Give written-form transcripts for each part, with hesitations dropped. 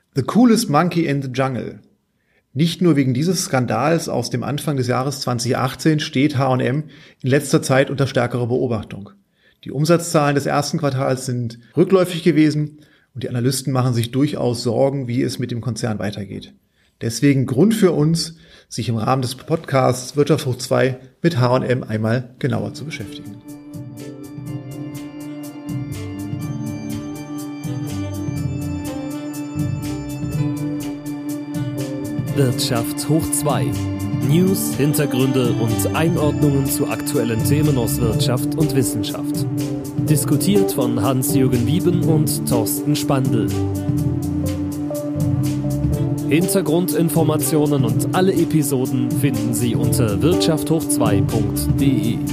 The coolest monkey in the jungle. Nicht nur wegen dieses Skandals aus dem Anfang des Jahres 2018 steht H&M in letzter Zeit unter stärkerer Beobachtung. Die Umsatzzahlen des ersten Quartals sind rückläufig gewesen und die Analysten machen sich durchaus Sorgen, wie es mit dem Konzern weitergeht. Deswegen Grund für uns, sich im Rahmen des Podcasts Wirtschaft hoch 2 mit H&M einmal genauer zu beschäftigen. Wirtschaft hoch 2. News, Hintergründe und Einordnungen zu aktuellen Themen aus Wirtschaft und Wissenschaft. Diskutiert von Hans-Jürgen Wieben und Thorsten Spandl. Hintergrundinformationen und alle Episoden finden Sie unter wirtschafthoch2.de.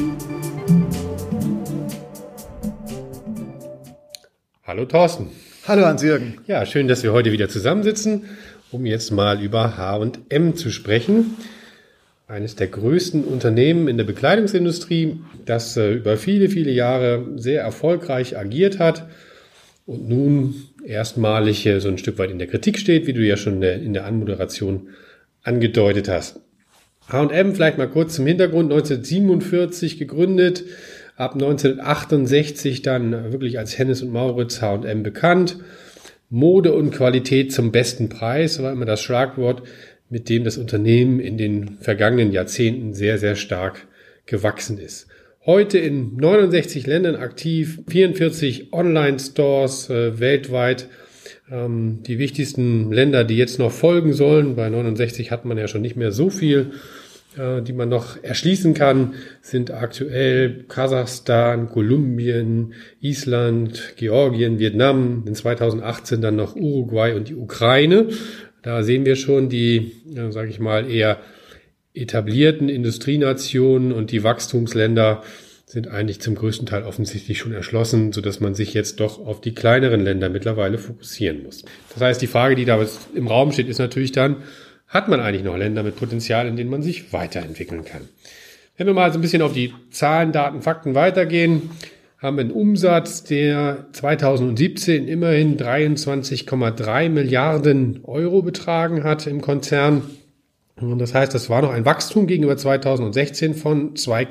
Hallo Thorsten. Hallo Hans-Jürgen. Ja, schön, dass wir heute wieder zusammensitzen, um jetzt mal über H&M zu sprechen. Eines der größten Unternehmen in der Bekleidungsindustrie, das über viele, viele Jahre sehr erfolgreich agiert hat und nun erstmalig so ein Stück weit in der Kritik steht, wie du ja schon in der Anmoderation angedeutet hast. H&M, vielleicht mal kurz zum Hintergrund, 1947 gegründet, ab 1968 dann wirklich als Hennes und Mauritz H&M bekannt. Mode und Qualität zum besten Preis war immer das Schlagwort, mit dem das Unternehmen in den vergangenen Jahrzehnten sehr, sehr stark gewachsen ist. Heute in 69 Ländern aktiv, 44 Online-Stores weltweit. Die wichtigsten Länder, die jetzt noch folgen sollen, bei 69 hat man ja schon nicht mehr so viel, die man noch erschließen kann, sind aktuell Kasachstan, Kolumbien, Island, Georgien, Vietnam, in 2018 dann noch Uruguay und die Ukraine. Da sehen wir schon die, sage ich mal, eher etablierten Industrienationen und die Wachstumsländer sind eigentlich zum größten Teil offensichtlich schon erschlossen, sodass man sich jetzt doch auf die kleineren Länder mittlerweile fokussieren muss. Das heißt, die Frage, die da im Raum steht, ist natürlich dann, hat man eigentlich noch Länder mit Potenzial, in denen man sich weiterentwickeln kann? Wenn wir mal so ein bisschen auf die Zahlen, Daten, Fakten weitergehen, haben wir einen Umsatz, der 2017 immerhin 23,3 Milliarden Euro betragen hat im Konzern. Und das heißt, das war noch ein Wachstum gegenüber 2016 von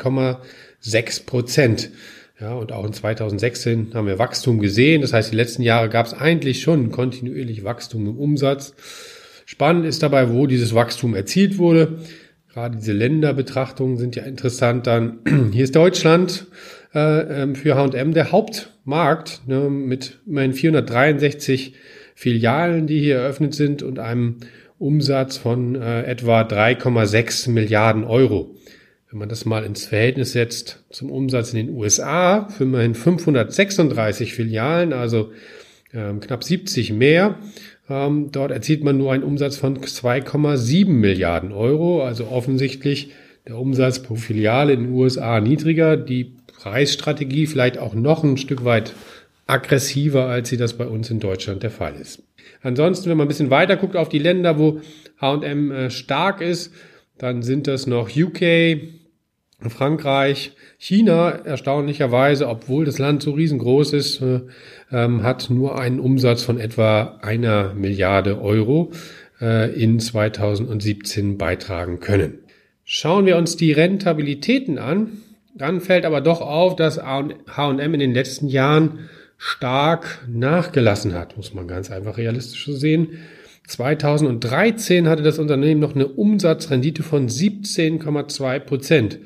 2,6%. Ja, und auch in 2016 haben wir Wachstum gesehen. Das heißt, die letzten Jahre gab es eigentlich schon kontinuierlich Wachstum im Umsatz. Spannend ist dabei, wo dieses Wachstum erzielt wurde. Gerade diese Länderbetrachtungen sind ja interessant. Dann hier ist Deutschland für H&M der Hauptmarkt, mit immerhin 463 Filialen, die hier eröffnet sind und einem Umsatz von etwa 3,6 Milliarden Euro. Wenn man das mal ins Verhältnis setzt zum Umsatz in den USA, für immerhin 536 Filialen, also knapp 70 mehr. Dort erzielt man nur einen Umsatz von 2,7 Milliarden Euro, also offensichtlich der Umsatz pro Filiale in den USA niedriger, die Preisstrategie vielleicht auch noch ein Stück weit aggressiver, als sie das bei uns in Deutschland der Fall ist. Ansonsten, wenn man ein bisschen weiter guckt auf die Länder, wo H&M stark ist, dann sind das noch UK, Frankreich, China, erstaunlicherweise, obwohl das Land so riesengroß ist, hat nur einen Umsatz von etwa 1 Milliarde Euro in 2017 beitragen können. Schauen wir uns die Rentabilitäten an, dann fällt aber doch auf, dass H&M in den letzten Jahren stark nachgelassen hat, muss man ganz einfach realistisch so sehen. 2013 hatte das Unternehmen noch eine Umsatzrendite von 17,2%.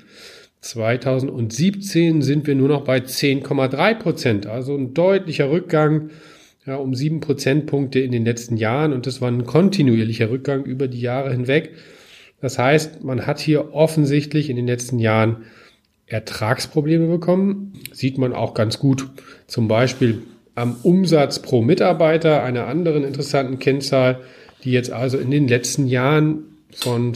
2017 sind wir nur noch bei 10,3%, also ein deutlicher Rückgang, ja, um 7 Prozentpunkte in den letzten Jahren, und das war ein kontinuierlicher Rückgang über die Jahre hinweg. Das heißt, man hat hier offensichtlich in den letzten Jahren Ertragsprobleme bekommen. Sieht man auch ganz gut zum Beispiel am Umsatz pro Mitarbeiter, einer anderen interessanten Kennzahl, die jetzt also in den letzten Jahren von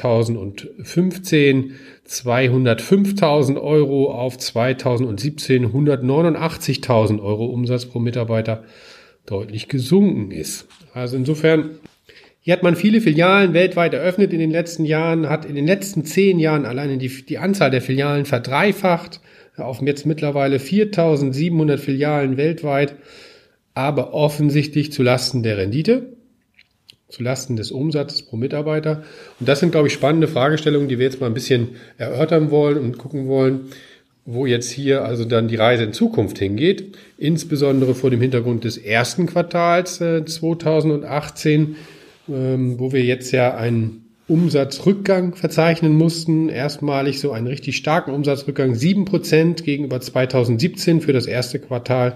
2015 205.000 Euro auf 2017 189.000 Euro Umsatz pro Mitarbeiter deutlich gesunken ist. Also insofern, hier hat man viele Filialen weltweit eröffnet in den letzten Jahren, hat in den letzten 10 Jahren alleine die Anzahl der Filialen verdreifacht, auf jetzt mittlerweile 4.700 Filialen weltweit, aber offensichtlich zulasten der Rendite. zulasten des Umsatzes pro Mitarbeiter. Und das sind, glaube ich, spannende Fragestellungen, die wir jetzt mal ein bisschen erörtern wollen und gucken wollen, wo jetzt hier also dann die Reise in Zukunft hingeht, insbesondere vor dem Hintergrund des ersten Quartals 2018, wo wir jetzt ja einen Umsatzrückgang verzeichnen mussten, erstmalig so einen richtig starken Umsatzrückgang, 7% gegenüber 2017 für das erste Quartal,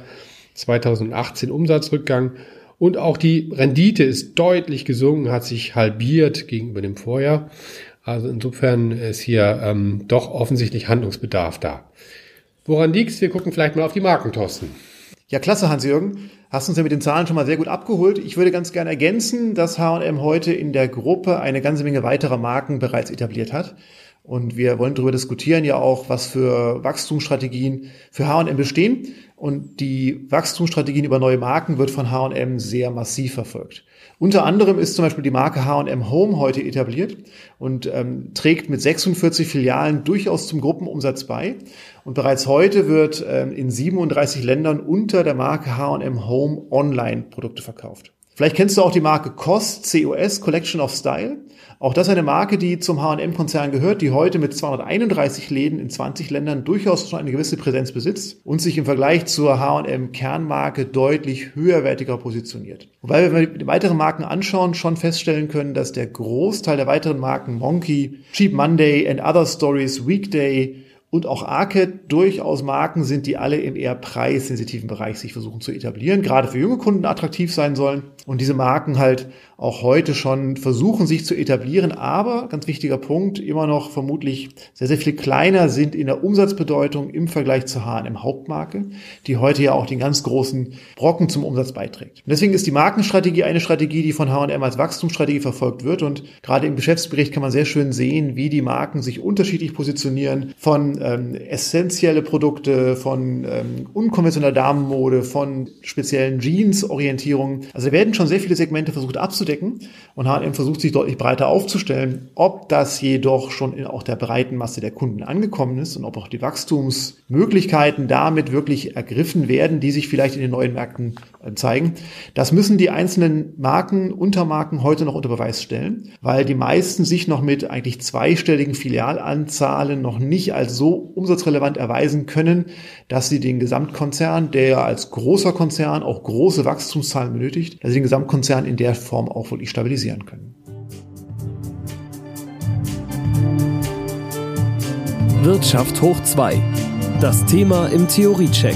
2018 Umsatzrückgang. Und auch die Rendite ist deutlich gesunken, hat sich halbiert gegenüber dem Vorjahr. Also insofern ist hier doch offensichtlich Handlungsbedarf da. Woran liegt's? Wir gucken vielleicht mal auf die Marken, Thorsten. Ja, klasse, Hans-Jürgen. Hast uns ja mit den Zahlen schon mal sehr gut abgeholt. Ich würde ganz gerne ergänzen, dass H&M heute in der Gruppe eine ganze Menge weiterer Marken bereits etabliert hat. Und wir wollen darüber diskutieren ja auch, was für Wachstumsstrategien für H&M bestehen. Und die Wachstumsstrategien über neue Marken wird von H&M sehr massiv verfolgt. Unter anderem ist zum Beispiel die Marke H&M Home heute etabliert und trägt mit 46 Filialen durchaus zum Gruppenumsatz bei. Und bereits heute wird in 37 Ländern unter der Marke H&M Home Online-Produkte verkauft. Vielleicht kennst du auch die Marke COS, COS, Collection of Style. Auch das ist eine Marke, die zum H&M-Konzern gehört, die heute mit 231 Läden in 20 Ländern durchaus schon eine gewisse Präsenz besitzt und sich im Vergleich zur H&M-Kernmarke deutlich höherwertiger positioniert. Wobei, wenn wir die weiteren Marken anschauen, schon feststellen können, dass der Großteil der weiteren Marken Monkey, Cheap Monday and Other Stories, Weekday und auch Arket durchaus Marken sind, die alle im eher preissensitiven Bereich sich versuchen zu etablieren, gerade für junge Kunden attraktiv sein sollen und diese Marken halt auch heute schon versuchen, sich zu etablieren, aber, ganz wichtiger Punkt, immer noch vermutlich sehr, sehr viel kleiner sind in der Umsatzbedeutung im Vergleich zur H&M Hauptmarke, die heute ja auch den ganz großen Brocken zum Umsatz beiträgt. Und deswegen ist die Markenstrategie eine Strategie, die von H&M als Wachstumsstrategie verfolgt wird und gerade im Geschäftsbericht kann man sehr schön sehen, wie die Marken sich unterschiedlich positionieren, von essentielle Produkte, von unkonventioneller Damenmode, von speziellen Jeans-Orientierungen. Also da werden schon sehr viele Segmente versucht abzudecken und H&M versucht sich deutlich breiter aufzustellen. Ob das jedoch schon in auch der breiten Masse der Kunden angekommen ist und ob auch die Wachstumsmöglichkeiten damit wirklich ergriffen werden, die sich vielleicht in den neuen Märkten zeigen, das müssen die einzelnen Marken, Untermarken heute noch unter Beweis stellen, weil die meisten sich noch mit eigentlich zweistelligen Filialanzahlen noch nicht als so umsatzrelevant erweisen können, dass sie den Gesamtkonzern, der ja als großer Konzern auch große Wachstumszahlen benötigt, dass sie den Gesamtkonzern in der Form auch wirklich stabilisieren können. Wirtschaft hoch 2. Das Thema im Theoriecheck.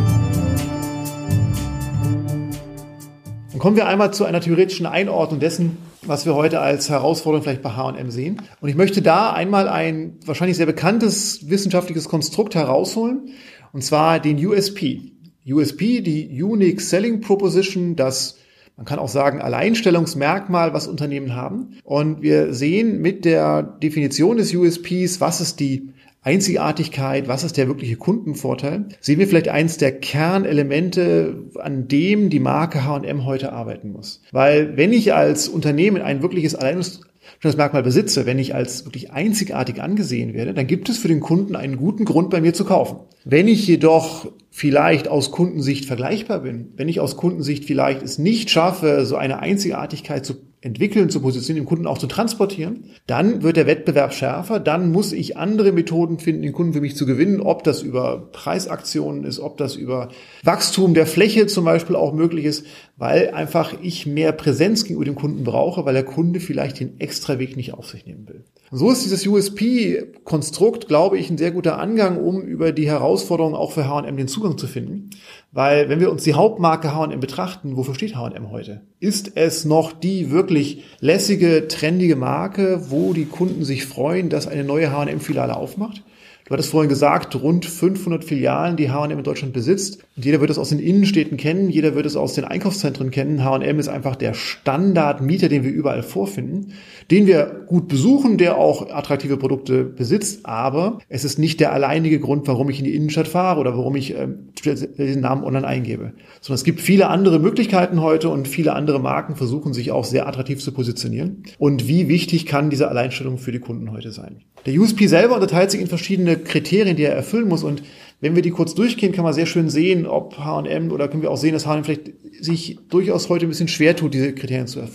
Dann kommen wir einmal zu einer theoretischen Einordnung dessen, was wir heute als Herausforderung vielleicht bei H&M sehen. Und ich möchte da einmal ein wahrscheinlich sehr bekanntes wissenschaftliches Konstrukt herausholen, und zwar den USP. USP, die Unique Selling Proposition, das, man kann auch sagen, Alleinstellungsmerkmal, was Unternehmen haben. Und wir sehen mit der Definition des USPs, was ist die Einzigartigkeit, was ist der wirkliche Kundenvorteil, sehen wir vielleicht eins der Kernelemente, an dem die Marke H&M heute arbeiten muss. Weil wenn ich als Unternehmen ein wirkliches Alleinstellungsmerkmal besitze, wenn ich als wirklich einzigartig angesehen werde, dann gibt es für den Kunden einen guten Grund, bei mir zu kaufen. Wenn ich jedoch vielleicht aus Kundensicht vergleichbar bin, wenn ich aus Kundensicht vielleicht es nicht schaffe, so eine Einzigartigkeit zu entwickeln, zu positionieren, den Kunden auch zu transportieren, dann wird der Wettbewerb schärfer, dann muss ich andere Methoden finden, den Kunden für mich zu gewinnen, ob das über Preisaktionen ist, ob das über Wachstum der Fläche zum Beispiel auch möglich ist, weil einfach ich mehr Präsenz gegenüber dem Kunden brauche, weil der Kunde vielleicht den Extraweg nicht auf sich nehmen will. Und so ist dieses USP-Konstrukt, glaube ich, ein sehr guter Angang, um über die Herausforderungen auch für H&M den Zugang zu finden. Weil wenn wir uns die Hauptmarke H&M betrachten, wofür steht H&M heute? Ist es noch die wirklich lässige, trendige Marke, wo die Kunden sich freuen, dass eine neue H&M-Filiale aufmacht? Du hattest vorhin gesagt, rund 500 Filialen, die H&M in Deutschland besitzt. Und jeder wird es aus den Innenstädten kennen, jeder wird es aus den Einkaufszentren kennen. H&M ist einfach der Standardmieter, den wir überall vorfinden, den wir gut besuchen, der auch attraktive Produkte besitzt. Aber es ist nicht der alleinige Grund, warum ich in die Innenstadt fahre oder warum ich den Namen online eingebe. Sondern es gibt viele andere Möglichkeiten heute und viele andere Marken versuchen sich auch sehr attraktiv zu positionieren. Und wie wichtig kann diese Alleinstellung für die Kunden heute sein? Der USP selber unterteilt sich in verschiedene Kriterien, die er erfüllen muss. Und wenn wir die kurz durchgehen, kann man sehr schön sehen, ob H&M oder können wir auch sehen, dass H&M vielleicht sich durchaus heute ein bisschen schwer tut, diese Kriterien zu erfüllen.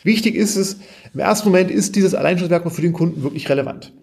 Wichtig ist es, im ersten Moment ist dieses Alleinstellungsmerkmal für den Kunden wirklich relevant.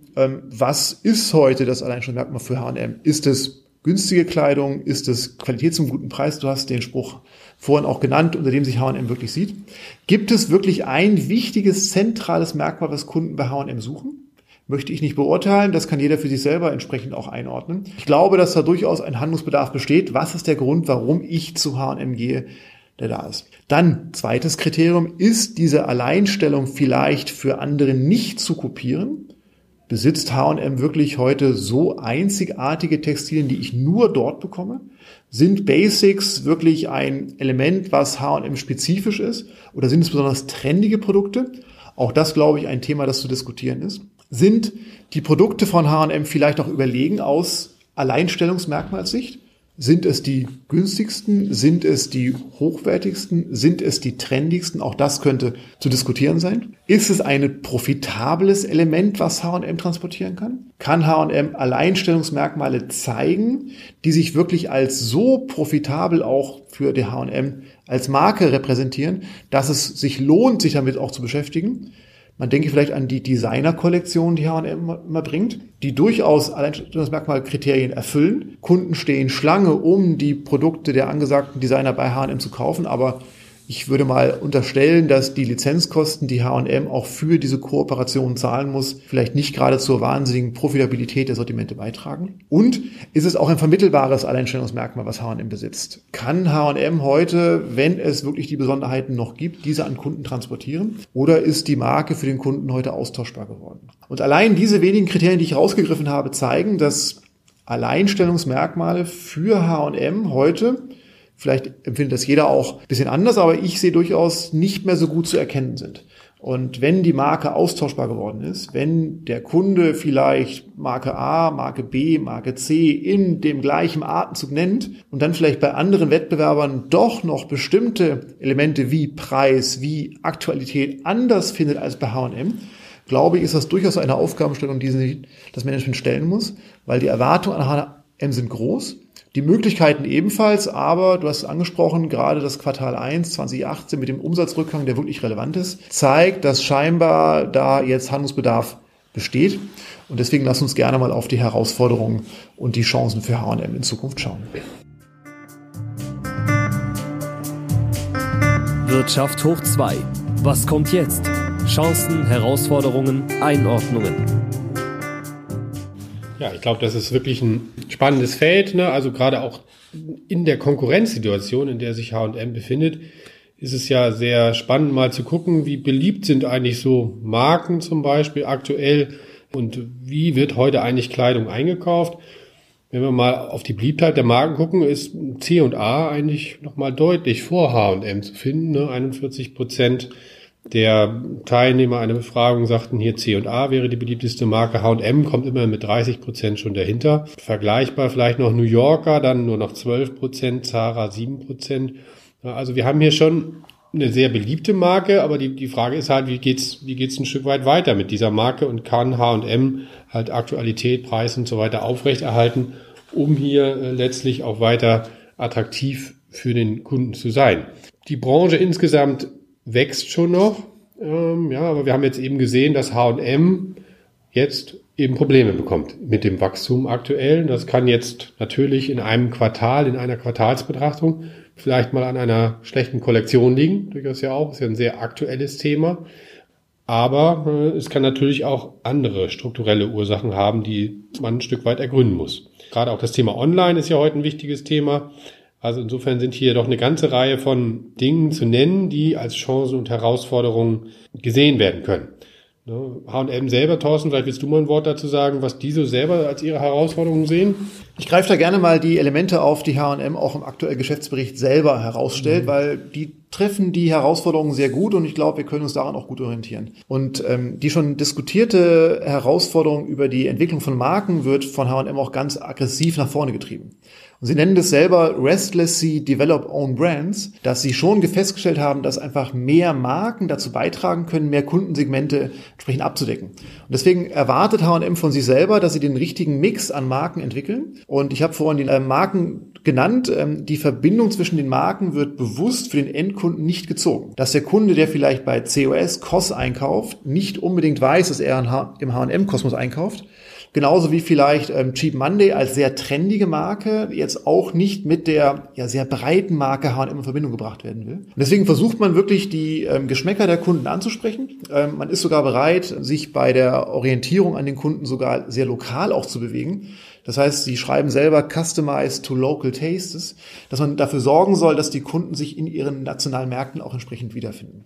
Was ist heute das Alleinstellungsmerkmal für H&M? Ist es günstige Kleidung? Ist es Qualität zum guten Preis? Du hast den Spruch vorhin auch genannt, unter dem sich H&M wirklich sieht. Gibt es wirklich ein wichtiges, zentrales Merkmal, was Kunden bei H&M suchen? Möchte ich nicht beurteilen. Das kann jeder für sich selber entsprechend auch einordnen. Ich glaube, dass da durchaus ein Handlungsbedarf besteht. Was ist der Grund, warum ich zu H&M gehe, der da ist? Dann, zweites Kriterium, ist diese Alleinstellung vielleicht für andere nicht zu kopieren? Besitzt H&M wirklich heute so einzigartige Textilien, die ich nur dort bekomme? Sind Basics wirklich ein Element, was H&M spezifisch ist? Oder sind es besonders trendige Produkte? Auch das, glaube ich, ein Thema, das zu diskutieren ist. Sind die Produkte von H&M vielleicht auch überlegen aus Alleinstellungsmerkmalssicht? Sind es die günstigsten? Sind es die hochwertigsten? Sind es die trendigsten? Auch das könnte zu diskutieren sein. Ist es ein profitables Element, was H&M transportieren kann? Kann H&M Alleinstellungsmerkmale zeigen, die sich wirklich als so profitabel auch für die H&M als Marke repräsentieren, dass es sich lohnt, sich damit auch zu beschäftigen? Man denke vielleicht an die Designer-Kollektion, die H&M immer bringt, die durchaus Alleinstellungsmerkmalkriterien erfüllen. Kunden stehen Schlange, um die Produkte der angesagten Designer bei H&M zu kaufen, aber ich würde mal unterstellen, dass die Lizenzkosten, die H&M auch für diese Kooperation zahlen muss, vielleicht nicht gerade zur wahnsinnigen Profitabilität der Sortimente beitragen. Und ist es auch ein vermittelbares Alleinstellungsmerkmal, was H&M besitzt? Kann H&M heute, wenn es wirklich die Besonderheiten noch gibt, diese an Kunden transportieren? Oder ist die Marke für den Kunden heute austauschbar geworden? Und allein diese wenigen Kriterien, die ich rausgegriffen habe, zeigen, dass Alleinstellungsmerkmale für H&M heute, vielleicht empfindet das jeder auch ein bisschen anders, aber ich sehe durchaus nicht mehr so gut zu erkennen sind. Und wenn die Marke austauschbar geworden ist, wenn der Kunde vielleicht Marke A, Marke B, Marke C in dem gleichen Atemzug nennt und dann vielleicht bei anderen Wettbewerbern doch noch bestimmte Elemente wie Preis, wie Aktualität anders findet als bei H&M, glaube ich, ist das durchaus eine Aufgabenstellung, die sich das Management stellen muss, weil die Erwartungen an H&M sind groß. Die Möglichkeiten ebenfalls, aber du hast es angesprochen, gerade das Quartal 1 2018 mit dem Umsatzrückgang, der wirklich relevant ist, zeigt, dass scheinbar da jetzt Handlungsbedarf besteht. Und deswegen lass uns gerne mal auf die Herausforderungen und die Chancen für H&M in Zukunft schauen. Wirtschaft hoch 2. Was kommt jetzt? Chancen, Herausforderungen, Einordnungen. Ja, ich glaube, das ist wirklich ein spannendes Feld, ne? Also gerade auch in der Konkurrenzsituation, in der sich H&M befindet, ist es ja sehr spannend, mal zu gucken, wie beliebt sind eigentlich so Marken zum Beispiel aktuell und wie wird heute eigentlich Kleidung eingekauft. Wenn wir mal auf die Beliebtheit der Marken gucken, ist C&A eigentlich nochmal deutlich vor H&M zu finden, ne? 41% der Teilnehmer einer Befragung sagten hier, C&A wäre die beliebteste Marke. H&M kommt immer mit 30% schon dahinter. Vergleichbar vielleicht noch New Yorker, dann nur noch 12%, Zara 7%. Also wir haben hier schon eine sehr beliebte Marke, aber die Frage ist halt, wie geht's ein Stück weit weiter mit dieser Marke und kann H&M halt Aktualität, Preis und so weiter aufrechterhalten, um hier letztlich auch weiter attraktiv für den Kunden zu sein. Die Branche insgesamt wächst schon noch, aber wir haben jetzt eben gesehen, dass H&M jetzt eben Probleme bekommt mit dem Wachstum aktuell. Das kann jetzt natürlich in einem Quartal, in einer Quartalsbetrachtung vielleicht mal an einer schlechten Kollektion liegen, durchaus ja auch, ist ja ein sehr aktuelles Thema. Aber es kann natürlich auch andere strukturelle Ursachen haben, die man ein Stück weit ergründen muss. Gerade auch das Thema Online ist ja heute ein wichtiges Thema. Also insofern sind hier doch eine ganze Reihe von Dingen zu nennen, die als Chancen und Herausforderungen gesehen werden können. H&M selber, Thorsten, vielleicht willst du mal ein Wort dazu sagen, was die so selber als ihre Herausforderungen sehen? Ich greife da gerne mal die Elemente auf, die H&M auch im aktuellen Geschäftsbericht selber herausstellt, weil die treffen die Herausforderungen sehr gut und ich glaube, wir können uns daran auch gut orientieren. Und die schon diskutierte Herausforderung über die Entwicklung von Marken wird von H&M auch ganz aggressiv nach vorne getrieben. Und sie nennen das selber Restlessly Develop Own Brands, dass sie schon festgestellt haben, dass einfach mehr Marken dazu beitragen können, mehr Kundensegmente entsprechend abzudecken. Und deswegen erwartet H&M von sich selber, dass sie den richtigen Mix an Marken entwickeln. Und ich habe vorhin die Marken genannt. Die Verbindung zwischen den Marken wird bewusst für den Endkunden nicht gezogen. Dass der Kunde, der vielleicht bei COS, COS einkauft, nicht unbedingt weiß, dass er im H&M-Kosmos einkauft. Genauso wie vielleicht Cheap Monday als sehr trendige Marke jetzt auch nicht mit der sehr breiten Marke H&M in Verbindung gebracht werden will. Und deswegen versucht man wirklich die Geschmäcker der Kunden anzusprechen. Man ist sogar bereit, sich bei der Orientierung an den Kunden sogar sehr lokal auch zu bewegen. Das heißt, sie schreiben selber Customized to Local Tastes, dass man dafür sorgen soll, dass die Kunden sich in ihren nationalen Märkten auch entsprechend wiederfinden.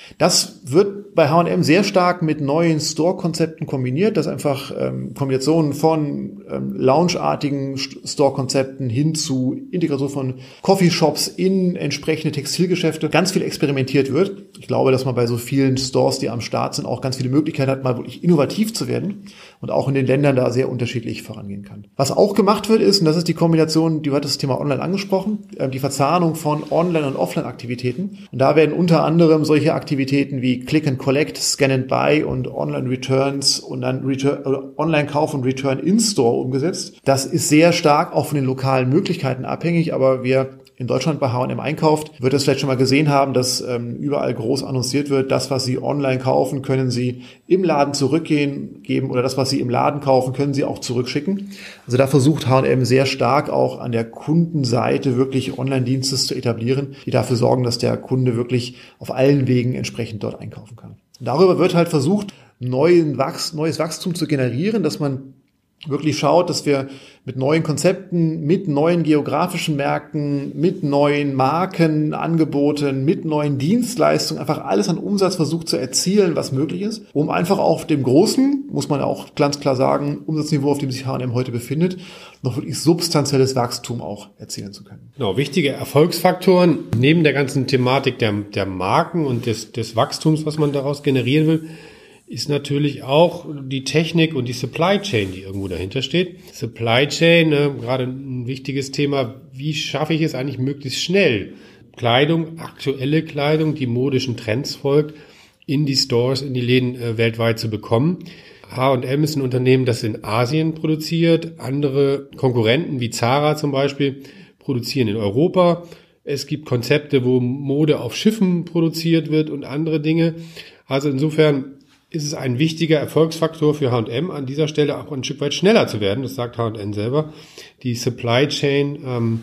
Das wird bei H&M sehr stark mit neuen Store-Konzepten kombiniert, dass einfach Kombinationen von Lounge-artigen Store-Konzepten hin zu Integration von Coffeeshops in entsprechende Textilgeschäfte ganz viel experimentiert wird. Ich glaube, dass man bei so vielen Stores, die am Start sind, auch ganz viele Möglichkeiten hat, mal wirklich innovativ zu werden und auch in den Ländern da sehr unterschiedlich vorangehen kann. Was auch gemacht wird ist, und das ist die Kombination, du hattest das Thema Online angesprochen, die Verzahnung von Online- und Offline-Aktivitäten. Und da werden unter anderem solche Aktivitäten wie Click and Collect, Scan and Buy und Online Returns und dann Online-Kauf und Return in-Store umgesetzt. Das ist sehr stark auch von den lokalen Möglichkeiten abhängig, aber wer in Deutschland bei H&M einkauft, wird es vielleicht schon mal gesehen haben, dass überall groß annonciert wird, das, was Sie online kaufen, können Sie im Laden zurückgeben oder das, was Sie im Laden kaufen, können Sie auch zurückschicken. Also da versucht H&M sehr stark auch an der Kundenseite wirklich Online-Dienste zu etablieren, die dafür sorgen, dass der Kunde wirklich auf allen Wegen entsprechend dort einkaufen kann. Und darüber wird halt versucht, neues Wachstum zu generieren, dass man wirklich schaut, dass wir mit neuen Konzepten, mit neuen geografischen Märkten, mit neuen Markenangeboten, mit neuen Dienstleistungen einfach alles an Umsatz versucht zu erzielen, was möglich ist, um einfach auf dem großen, muss man auch ganz klar sagen, Umsatzniveau, auf dem sich H&M heute befindet, noch wirklich substanzielles Wachstum auch erzielen zu können. Genau, wichtige Erfolgsfaktoren neben der ganzen Thematik der Marken und des Wachstums, was man daraus generieren will, ist natürlich auch die Technik und die Supply Chain, die irgendwo dahinter steht. Supply Chain, gerade ein wichtiges Thema, wie schaffe ich es eigentlich möglichst schnell, Kleidung, aktuelle Kleidung, die modischen Trends folgt, in die Stores, in die Läden weltweit zu bekommen. H&M ist ein Unternehmen, das in Asien produziert. Andere Konkurrenten wie Zara zum Beispiel produzieren in Europa. Es gibt Konzepte, wo Mode auf Schiffen produziert wird und andere Dinge. Also insofern ist es ein wichtiger Erfolgsfaktor für H&M, an dieser Stelle auch ein Stück weit schneller zu werden. Das sagt H&M selber. Die Supply Chain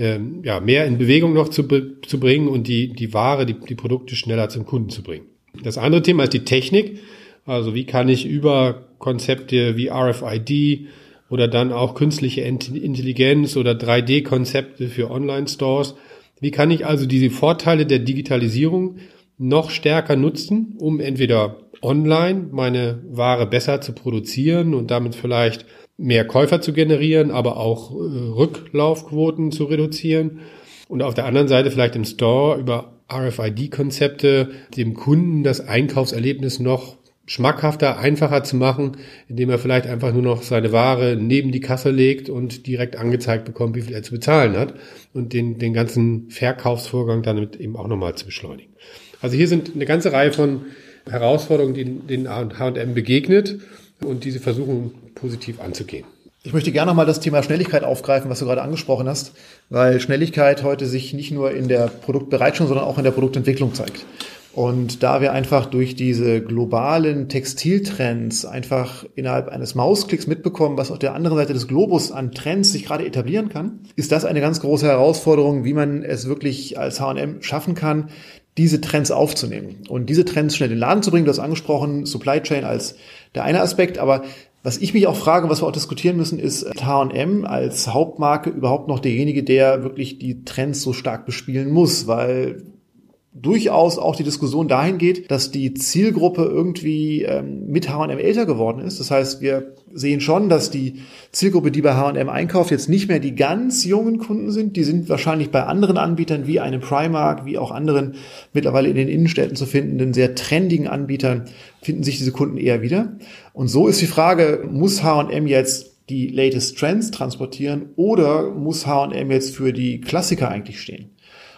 mehr in Bewegung noch zu bringen und die Ware, die Produkte schneller zum Kunden zu bringen. Das andere Thema ist die Technik. Also wie kann ich über Konzepte wie RFID oder dann auch künstliche Intelligenz oder 3D-Konzepte für Online-Stores, wie kann ich also diese Vorteile der Digitalisierung noch stärker nutzen, um entweder online meine Ware besser zu produzieren und damit vielleicht mehr Käufer zu generieren, aber auch Rücklaufquoten zu reduzieren. Und auf der anderen Seite vielleicht im Store über RFID-Konzepte dem Kunden das Einkaufserlebnis noch schmackhafter, einfacher zu machen, indem er vielleicht einfach nur noch seine Ware neben die Kasse legt und direkt angezeigt bekommt, wie viel er zu bezahlen hat und den ganzen Verkaufsvorgang damit eben auch nochmal zu beschleunigen. Also hier sind eine ganze Reihe von Herausforderungen, denen H&M begegnet und diese versuchen positiv anzugehen. Ich möchte gerne nochmal das Thema Schnelligkeit aufgreifen, was du gerade angesprochen hast, weil Schnelligkeit heute sich nicht nur in der Produktbereitstellung, sondern auch in der Produktentwicklung zeigt. Und da wir einfach durch diese globalen Textiltrends einfach innerhalb eines Mausklicks mitbekommen, was auf der anderen Seite des Globus an Trends sich gerade etablieren kann, ist das eine ganz große Herausforderung, wie man es wirklich als H&M schaffen kann, diese Trends aufzunehmen und diese Trends schnell in den Laden zu bringen. Du hast angesprochen, Supply Chain als der eine Aspekt, aber was ich mich auch frage, was wir auch diskutieren müssen, ist H&M als Hauptmarke überhaupt noch derjenige, der wirklich die Trends so stark bespielen muss, weil durchaus auch die Diskussion dahin geht, dass die Zielgruppe irgendwie mit H&M älter geworden ist. Das heißt, wir sehen schon, dass die Zielgruppe, die bei H&M einkauft, jetzt nicht mehr die ganz jungen Kunden sind. Die sind wahrscheinlich bei anderen Anbietern wie einem Primark, wie auch anderen mittlerweile in den Innenstädten zu findenden, sehr trendigen Anbietern, finden sich diese Kunden eher wieder. Und so ist die Frage, muss H&M jetzt die latest Trends transportieren oder muss H&M jetzt für die Klassiker eigentlich stehen?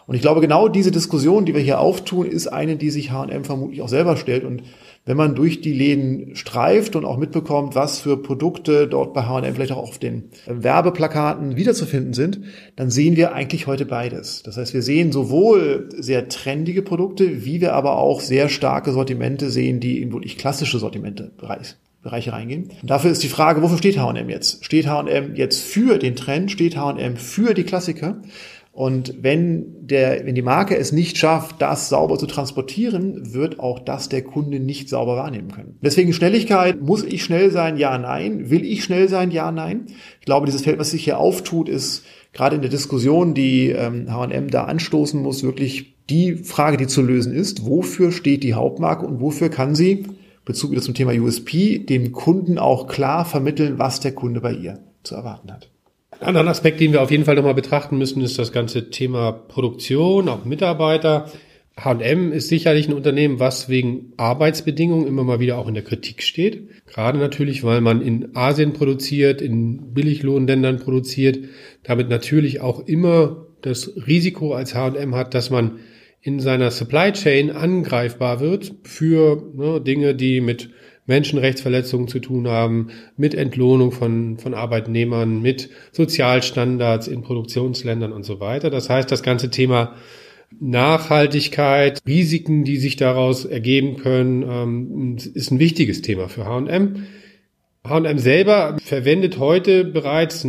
Und ich glaube, genau diese Diskussion, die wir hier auftun, ist eine, die sich H&M vermutlich auch selber stellt. Und wenn man durch die Läden streift und auch mitbekommt, was für Produkte dort bei H&M vielleicht auch auf den Werbeplakaten wiederzufinden sind, dann sehen wir eigentlich heute beides. Das heißt, wir sehen sowohl sehr trendige Produkte, wie wir aber auch sehr starke Sortimente sehen, die in wirklich klassische Sortimente-Bereiche reingehen. Und dafür ist die Frage, wofür steht H&M jetzt? Steht H&M jetzt für den Trend? Steht H&M für die Klassiker? Und wenn die Marke es nicht schafft, das sauber zu transportieren, wird auch das der Kunde nicht sauber wahrnehmen können. Deswegen Schnelligkeit. Muss ich schnell sein? Ja, nein. Will ich schnell sein? Ja, nein. Ich glaube, dieses Feld, was sich hier auftut, ist gerade in der Diskussion, die H&M da anstoßen muss, wirklich die Frage, die zu lösen ist. Wofür steht die Hauptmarke und wofür kann sie, Bezug wieder zum Thema USP, dem Kunden auch klar vermitteln, was der Kunde bei ihr zu erwarten hat? Ein anderer Aspekt, den wir auf jeden Fall nochmal betrachten müssen, ist das ganze Thema Produktion, auch Mitarbeiter. H&M ist sicherlich ein Unternehmen, was wegen Arbeitsbedingungen immer mal wieder auch in der Kritik steht. Gerade natürlich, weil man in Asien produziert, in Billiglohnländern produziert, damit natürlich auch immer das Risiko als H&M hat, dass man in seiner Supply Chain angreifbar wird für Dinge, die mit Menschenrechtsverletzungen zu tun haben, mit Entlohnung von Arbeitnehmern, mit Sozialstandards in Produktionsländern und so weiter. Das heißt, das ganze Thema Nachhaltigkeit, Risiken, die sich daraus ergeben können, ist ein wichtiges Thema für H&M. H&M selber verwendet heute bereits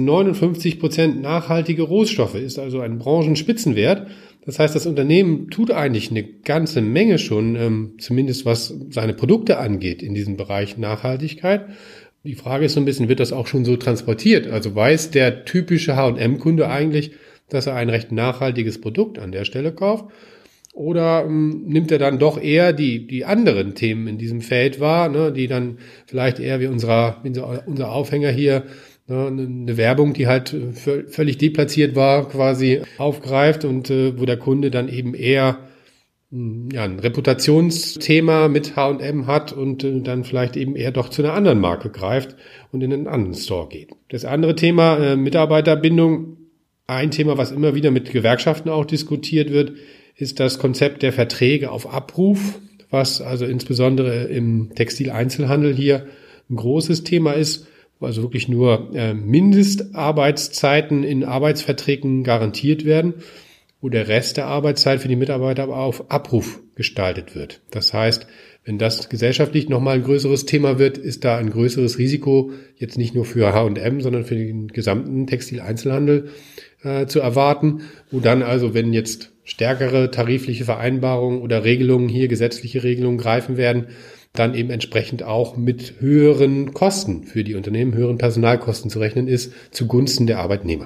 59% nachhaltige Rohstoffe, ist also ein Branchenspitzenwert. Das heißt, das Unternehmen tut eigentlich eine ganze Menge schon, zumindest was seine Produkte angeht in diesem Bereich Nachhaltigkeit. Die Frage ist so ein bisschen, wird das auch schon so transportiert? Also weiß der typische H&M-Kunde eigentlich, dass er ein recht nachhaltiges Produkt an der Stelle kauft? Oder nimmt er dann doch eher die anderen Themen in diesem Feld wahr, die dann vielleicht eher wie unser Aufhänger hier, eine Werbung, die halt völlig deplatziert war, quasi aufgreift und wo der Kunde dann eben eher ein Reputationsthema mit H&M hat und dann vielleicht eben eher doch zu einer anderen Marke greift und in einen anderen Store geht. Das andere Thema, Mitarbeiterbindung, ein Thema, was immer wieder mit Gewerkschaften auch diskutiert wird, ist das Konzept der Verträge auf Abruf, was also insbesondere im Textileinzelhandel hier ein großes Thema ist, wo also wirklich nur Mindestarbeitszeiten in Arbeitsverträgen garantiert werden, wo der Rest der Arbeitszeit für die Mitarbeiter aber auf Abruf gestaltet wird. Das heißt, wenn das gesellschaftlich nochmal ein größeres Thema wird, ist da ein größeres Risiko, jetzt nicht nur für H&M, sondern für den gesamten Textileinzelhandel zu erwarten, wo dann also, wenn jetzt stärkere tarifliche Vereinbarungen oder Regelungen hier, gesetzliche Regelungen greifen werden, dann eben entsprechend auch mit höheren Kosten für die Unternehmen, höheren Personalkosten zu rechnen ist, zugunsten der Arbeitnehmer.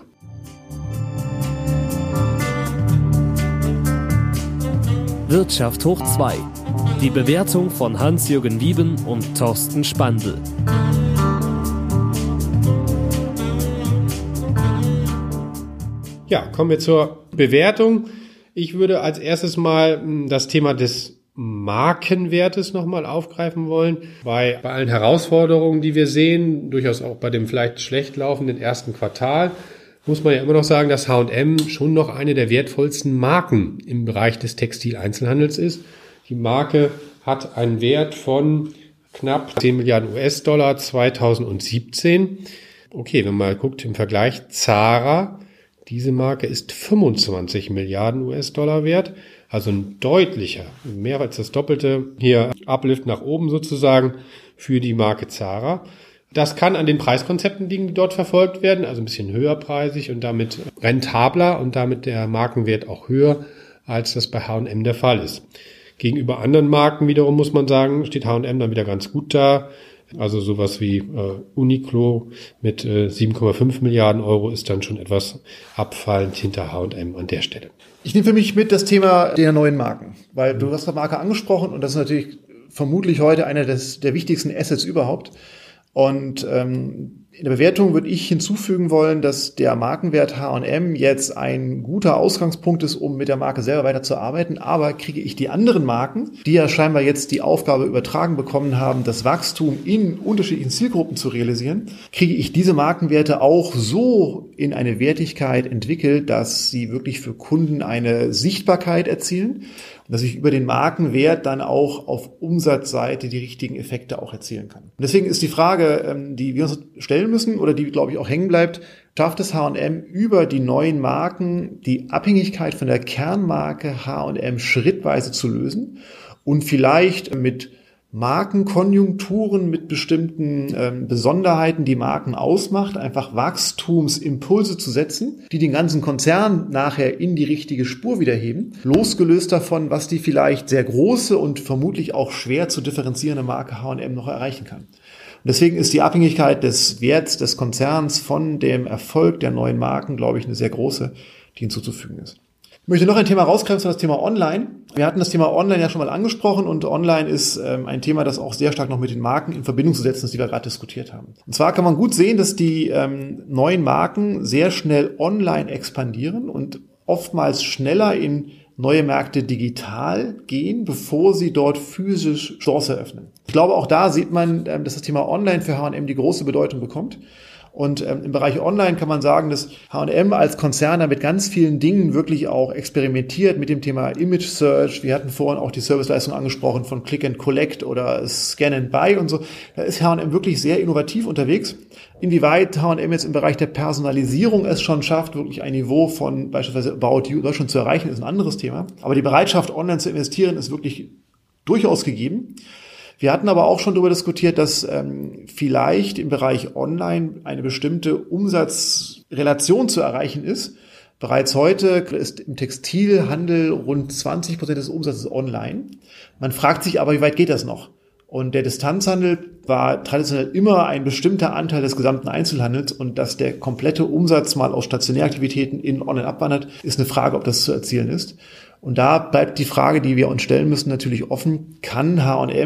Wirtschaft hoch 2. Die Bewertung von Hans-Jürgen Wieben und Thorsten Spandl. Ja, kommen wir zur Bewertung. Ich würde als erstes mal das Thema des Markenwertes nochmal aufgreifen wollen. Bei allen Herausforderungen, die wir sehen, durchaus auch bei dem vielleicht schlecht laufenden ersten Quartal, muss man ja immer noch sagen, dass H&M schon noch eine der wertvollsten Marken im Bereich des Textileinzelhandels ist. Die Marke hat einen Wert von knapp 10 Milliarden US-Dollar 2017. Okay, wenn man mal guckt im Vergleich, Zara, diese Marke ist 25 Milliarden US-Dollar wert, also ein deutlicher, mehr als das Doppelte hier Uplift nach oben sozusagen für die Marke Zara. Das kann an den Preiskonzepten liegen, die dort verfolgt werden, also ein bisschen höherpreisig und damit rentabler und damit der Markenwert auch höher, als das bei H&M der Fall ist. Gegenüber anderen Marken wiederum muss man sagen, steht H&M dann wieder ganz gut da. Also sowas wie Uniqlo mit 7,5 Milliarden Euro ist dann schon etwas abfallend hinter H&M an der Stelle. Ich nehme für mich mit das Thema der neuen Marken, weil du hast die Marke angesprochen und das ist natürlich vermutlich heute einer der wichtigsten Assets überhaupt. Und In der Bewertung würde ich hinzufügen wollen, dass der Markenwert H&M jetzt ein guter Ausgangspunkt ist, um mit der Marke selber weiterzuarbeiten. Aber kriege ich die anderen Marken, die ja scheinbar jetzt die Aufgabe übertragen bekommen haben, das Wachstum in unterschiedlichen Zielgruppen zu realisieren, kriege ich diese Markenwerte auch so in eine Wertigkeit entwickelt, dass sie wirklich für Kunden eine Sichtbarkeit erzielen und dass ich über den Markenwert dann auch auf Umsatzseite die richtigen Effekte auch erzielen kann. Und deswegen ist die Frage, die wir uns stellen müssen oder die, glaube ich, auch hängen bleibt, schafft es H&M über die neuen Marken die Abhängigkeit von der Kernmarke H&M schrittweise zu lösen und vielleicht mit Markenkonjunkturen, mit bestimmten Besonderheiten, die Marken ausmacht, einfach Wachstumsimpulse zu setzen, die den ganzen Konzern nachher in die richtige Spur wieder heben, losgelöst davon, was die vielleicht sehr große und vermutlich auch schwer zu differenzierende Marke H&M noch erreichen kann. Und deswegen ist die Abhängigkeit des Werts des Konzerns von dem Erfolg der neuen Marken, glaube ich, eine sehr große, die hinzuzufügen ist. Ich möchte noch ein Thema rausgreifen, das Thema Online. Wir hatten das Thema Online ja schon mal angesprochen und Online ist ein Thema, das auch sehr stark noch mit den Marken in Verbindung zu setzen ist, die wir gerade diskutiert haben. Und zwar kann man gut sehen, dass die neuen Marken sehr schnell online expandieren und oftmals schneller in neue Märkte digital gehen, bevor sie dort physisch Stores eröffnen. Ich glaube, auch da sieht man, dass das Thema Online für H&M die große Bedeutung bekommt. Und im Bereich Online kann man sagen, dass H&M als Konzern da mit ganz vielen Dingen wirklich auch experimentiert mit dem Thema Image Search. Wir hatten vorhin auch die Serviceleistung angesprochen von Click and Collect oder Scan and Buy und so. Da ist H&M wirklich sehr innovativ unterwegs. Inwieweit H&M jetzt im Bereich der Personalisierung es schon schafft, wirklich ein Niveau von beispielsweise About You Deutschland zu erreichen, ist ein anderes Thema. Aber die Bereitschaft, online zu investieren, ist wirklich durchaus gegeben. Wir hatten aber auch schon darüber diskutiert, dass vielleicht im Bereich Online eine bestimmte Umsatzrelation zu erreichen ist. Bereits heute ist im Textilhandel rund 20% des Umsatzes online. Man fragt sich aber, wie weit geht das noch? Und der Distanzhandel war traditionell immer ein bestimmter Anteil des gesamten Einzelhandels und dass der komplette Umsatz mal aus Stationäraktivitäten in Online abwandert, ist eine Frage, ob das zu erzielen ist. Und da bleibt die Frage, die wir uns stellen müssen, natürlich offen. Können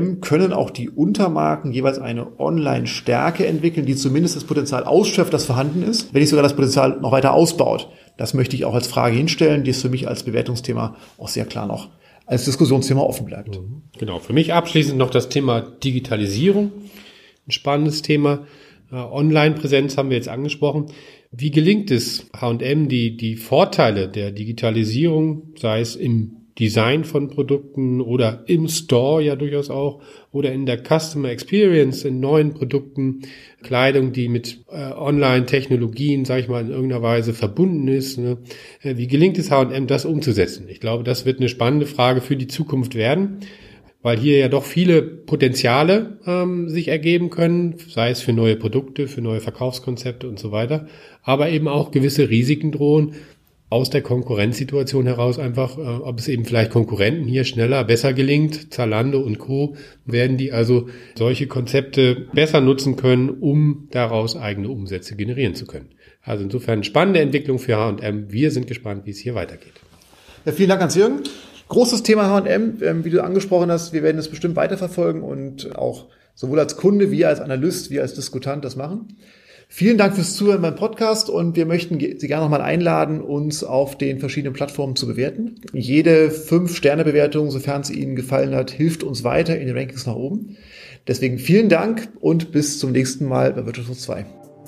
auch die Untermarken jeweils eine Online-Stärke entwickeln, die zumindest das Potenzial ausschöpft, das vorhanden ist, wenn nicht sogar das Potenzial noch weiter ausbaut? Das möchte ich auch als Frage hinstellen, die ist für mich als Bewertungsthema auch sehr klar noch als Diskussionsthema offen bleibt. Genau, für mich abschließend noch das Thema Digitalisierung. Ein spannendes Thema. Online-Präsenz haben wir jetzt angesprochen. Wie gelingt es H&M, die Vorteile der Digitalisierung, sei es im Design von Produkten oder im Store ja durchaus auch oder in der Customer Experience, in neuen Produkten, Kleidung, die mit Online-Technologien, sage ich mal, in irgendeiner Weise verbunden ist. Ne? Wie gelingt es H&M, das umzusetzen? Ich glaube, das wird eine spannende Frage für die Zukunft werden, weil hier ja doch viele Potenziale sich ergeben können, sei es für neue Produkte, für neue Verkaufskonzepte und so weiter, aber eben auch gewisse Risiken drohen, aus der Konkurrenzsituation heraus einfach, ob es eben vielleicht Konkurrenten hier schneller, besser gelingt, Zalando und Co., werden die also solche Konzepte besser nutzen können, um daraus eigene Umsätze generieren zu können. Also insofern spannende Entwicklung für H&M. Wir sind gespannt, wie es hier weitergeht. Ja, vielen Dank, Hans-Jürgen. Großes Thema H&M, wie du angesprochen hast. Wir werden es bestimmt weiterverfolgen und auch sowohl als Kunde wie als Analyst wie als Diskutant das machen. Vielen Dank fürs Zuhören beim Podcast und wir möchten Sie gerne nochmal einladen, uns auf den verschiedenen Plattformen zu bewerten. Jede 5-Sterne-Bewertung, sofern es Ihnen gefallen hat, hilft uns weiter in den Rankings nach oben. Deswegen vielen Dank und bis zum nächsten Mal bei Wirtschaft hoch 2.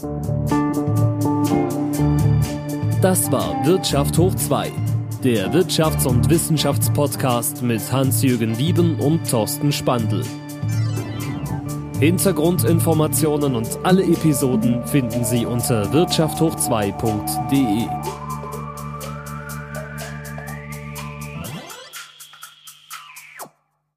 Das war Wirtschaft hoch 2, der Wirtschafts- und Wissenschaftspodcast mit Hans-Jürgen Wieben und Thorsten Spandl. Hintergrundinformationen und alle Episoden finden Sie unter wirtschafthoch2.de.